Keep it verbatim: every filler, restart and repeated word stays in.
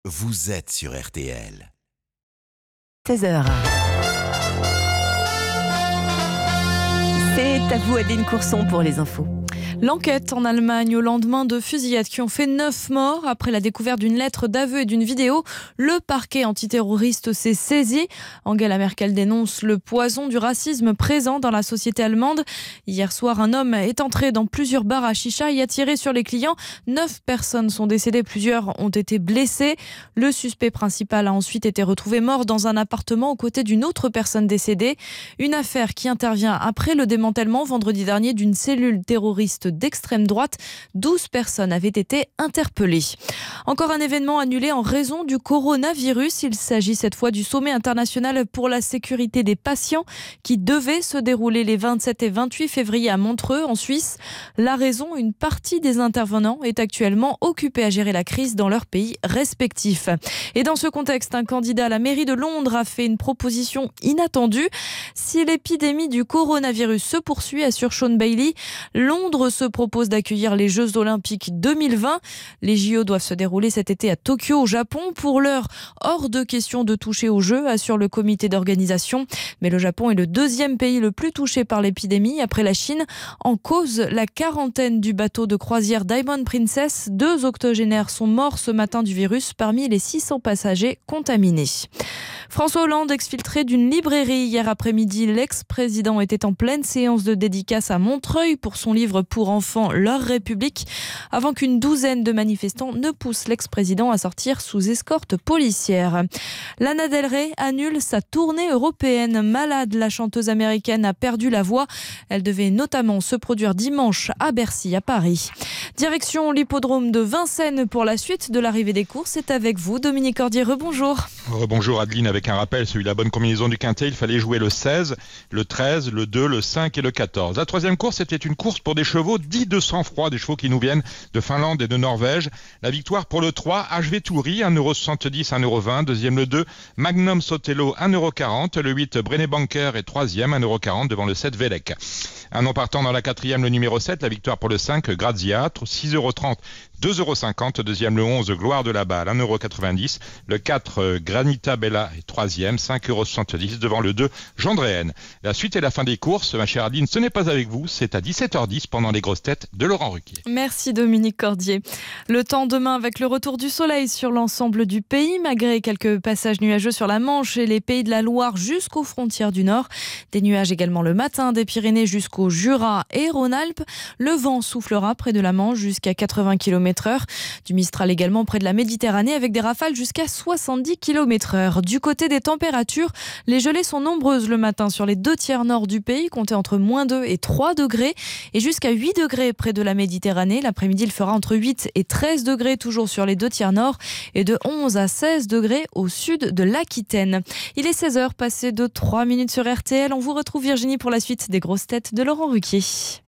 vous êtes sur R T L. seize heures. C'est à vous, Adeline Courson, pour les infos. L'enquête en Allemagne au lendemain de fusillades qui ont fait neuf morts après la découverte d'une lettre d'aveu et d'une vidéo. Le parquet antiterroriste s'est saisi. Angela Merkel dénonce le poison du racisme présent dans la société allemande. Hier soir, un homme est entré dans plusieurs bars à chicha et a tiré sur les clients. Neuf personnes sont décédées, plusieurs ont été blessées. Le suspect principal a ensuite été retrouvé mort dans un appartement aux côtés d'une autre personne décédée. Une affaire qui intervient après le démantèlement vendredi dernier d'une cellule terroriste d'extrême droite. douze personnes avaient été interpellées. Encore un événement annulé en raison du coronavirus. Il s'agit cette fois du sommet international pour la sécurité des patients qui devait se dérouler les vingt-sept et vingt-huit février à Montreux, en Suisse. La raison, une partie des intervenants est actuellement occupée à gérer la crise dans leur pays respectifs. Et dans ce contexte, un candidat à la mairie de Londres a fait une proposition inattendue. Si l'épidémie du coronavirus se poursuit, assure Sean Bailey, Londres se propose d'accueillir les Jeux Olympiques deux mille vingt. Les J O doivent se dérouler cet été à Tokyo, au Japon. Pour l'heure, hors de question de toucher aux Jeux, assure le comité d'organisation. Mais le Japon est le deuxième pays le plus touché par l'épidémie, après la Chine. En cause, la quarantaine du bateau de croisière Diamond Princess. Deux octogénaires sont morts ce matin du virus parmi les six cents passagers contaminés. François Hollande exfiltré d'une librairie hier après-midi. L'ex-président était en pleine séance de dédicace à Montreuil pour son livre pour enfants Leur République, avant qu'une douzaine de manifestants ne poussent l'ex-président à sortir sous escorte policière. Lana Del Rey annule sa tournée européenne. Malade, la chanteuse américaine a perdu la voix. Elle devait notamment se produire dimanche à Bercy, à Paris. Direction l'hippodrome de Vincennes pour la suite de l'arrivée des courses. C'est avec vous, Dominique Cordier. Rebonjour. Rebonjour Adeline, avec un rappel, celui de la bonne combinaison du quintet, il fallait jouer le seize, le treize, le deux, le cinq et le quatorze. La troisième course, c'était une course pour des chevaux dits de sang-froid, des chevaux qui nous viennent de Finlande et de Norvège. La victoire pour le trois, H V Touri, un euro soixante-dix, un euro vingt. Deuxième le deux, Magnum Sotelo, un euro quarante. Le huit, Brené Banker est troisième, un euro quarante devant le sept, Velek. Un nom partant dans la quatrième, le numéro sept, la victoire pour le cinq, Grazia, six euros trente, deux euros cinquante. Deuxième le onze, Gloire de la Balle, un euro quatre-vingt-dix. Le quatre, Granita Bella est troisième, cinq euros soixante-dix devant le deux, Gendréenne. La suite et la fin des courses, ma chère Adeline, ce n'est pas avec vous, c'est à dix-sept heures dix pendant les grosses têtes de Laurent Ruquier. Merci Dominique Cordier. Le temps demain avec le retour du soleil sur l'ensemble du pays, malgré quelques passages nuageux sur la Manche et les pays de la Loire jusqu'aux frontières du Nord. Des nuages également le matin des Pyrénées jusqu'au Jura et Rhône-Alpes. Le vent soufflera près de la Manche jusqu'à quatre-vingts kilomètres heure. Du Mistral également près de la Méditerranée avec des rafales jusqu'à soixante-dix kilomètres heure. Du côté des températures, les gelées sont nombreuses le matin sur les deux tiers nord du pays, comptez entre moins deux et trois degrés et jusqu'à huit degrés près de la Méditerranée. L'après-midi, il fera entre huit et treize degrés toujours sur les deux tiers nord et de onze à seize degrés au sud de l'Aquitaine. Il est seize heures passées de trois minutes sur R T L. On vous retrouve Virginie pour la suite des grosses têtes de Laurent Ruquier.